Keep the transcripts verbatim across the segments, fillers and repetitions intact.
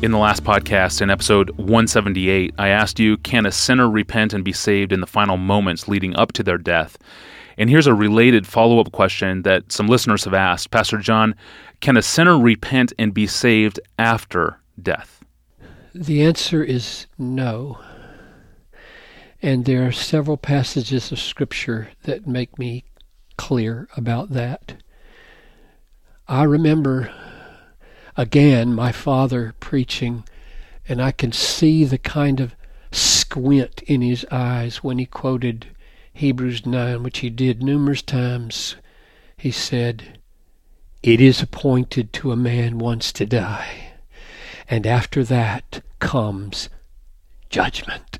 In the last podcast, in episode one seventy-eight, I asked you, can a sinner repent and be saved in the final moments leading up to their death? And here's a related follow-up question that some listeners have asked. Pastor John, can a sinner repent and be saved after death? The answer is no. And there are several passages of Scripture that make me clear about that. I remember, again, my father preaching, and I can see the kind of squint in his eyes when he quoted Hebrews nine, which he did numerous times. He said, "It is appointed to a man once to die, and after that comes judgment."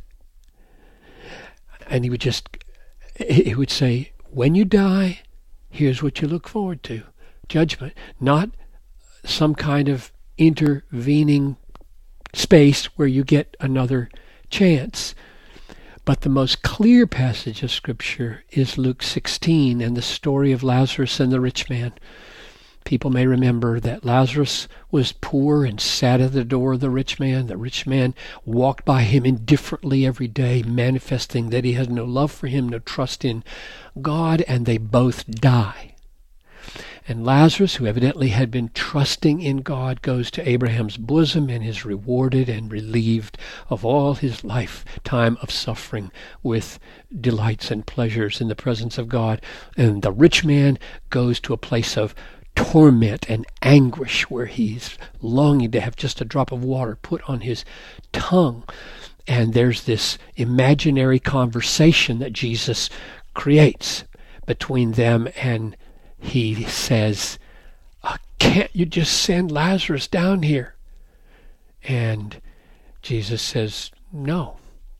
And he would just, he would say, when you die, here's what you look forward to. Judgment. Not some kind of intervening space where you get another chance. But the most clear passage of Scripture is Luke sixteen and the story of Lazarus and the rich man. People may remember that Lazarus was poor and sat at the door of the rich man. The rich man walked by him indifferently every day, manifesting that he had no love for him, no trust in God, and they both die. And Lazarus, who evidently had been trusting in God, goes to Abraham's bosom and is rewarded and relieved of all his lifetime of suffering with delights and pleasures in the presence of God. And the rich man goes to a place of torment and anguish where he's longing to have just a drop of water put on his tongue. And there's this imaginary conversation that Jesus creates between them, and he says, uh, can't you just send Lazarus down here? And Jesus says, no,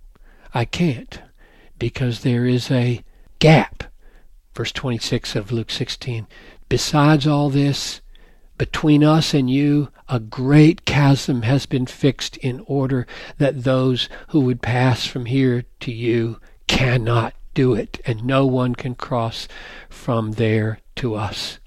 I can't, because there is a gap. Verse twenty-six of Luke sixteen. Besides all this, between us and you, a great chasm has been fixed in order that those who would pass from here to you cannot do it, and no one can cross from there to us.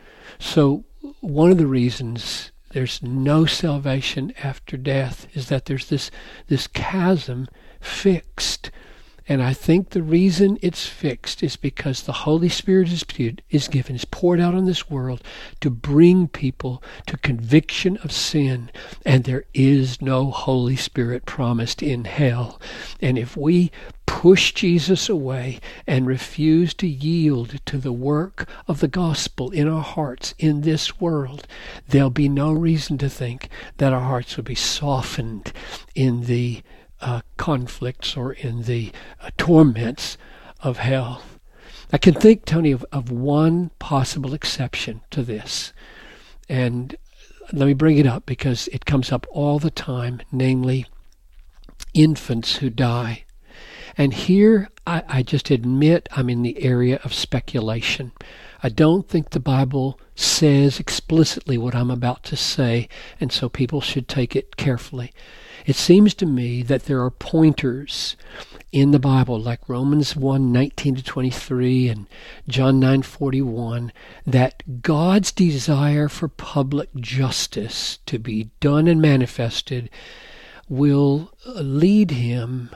So one of the reasons there's no salvation after death is that there's this, this chasm fixed. And I think the reason it's fixed is because the Holy Spirit is, is given, is poured out on this world to bring people to conviction of sin. And there is no Holy Spirit promised in hell. And if we push Jesus away and refuse to yield to the work of the gospel in our hearts in this world, there'll be no reason to think that our hearts will be softened in the Uh, conflicts or in the uh, torments of hell. I can think, Tony, of, of one possible exception to this. And let me bring it up because it comes up all the time, namely infants who die. And here I, I just admit I'm in the area of speculation. I don't think the Bible says explicitly what I'm about to say, and so people should take it carefully. It seems to me that there are pointers in the Bible, like Romans one nineteen to twenty-three and John nine forty-one, that God's desire for public justice to be done and manifested will lead him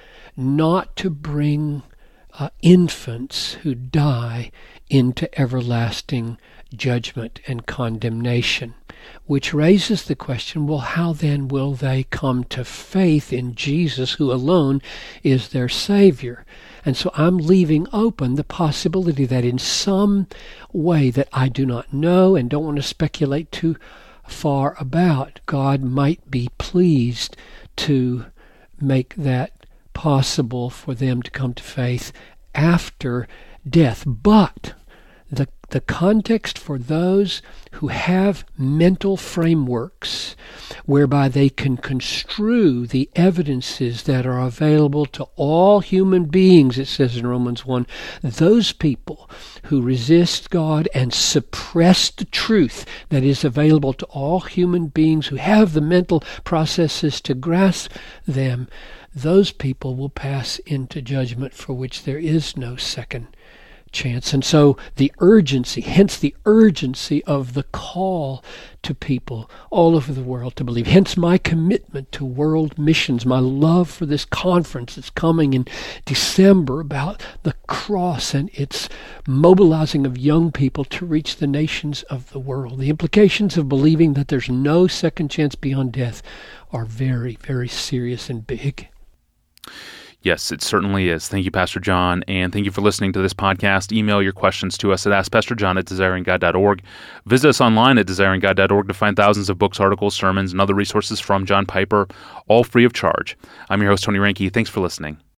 not to bring uh, infants who die into everlasting judgment and condemnation, which raises the question, well, how then will they come to faith in Jesus, who alone is their Savior? And so I'm leaving open the possibility that in some way that I do not know and don't want to speculate too far about, God might be pleased to make that possible for them to come to faith after death. But the the context for those who have mental frameworks whereby they can construe the evidences that are available to all human beings, it says in Romans one, those people who resist God and suppress the truth that is available to all human beings who have the mental processes to grasp them, those people will pass into judgment for which there is no second chance. And so the urgency, hence the urgency of the call to people all over the world to believe. Hence my commitment to world missions, my love for this conference that's coming in December about the cross and its mobilizing of young people to reach the nations of the world. The implications of believing that there's no second chance beyond death are very, very serious and big. Yes, it certainly is. Thank you, Pastor John, and thank you for listening to this podcast. Email your questions to us at ask pastor john at desiring god dot org. Visit us online at desiring god dot org to find thousands of books, articles, sermons, and other resources from John Piper, all free of charge. I'm your host, Tony Reinke. Thanks for listening.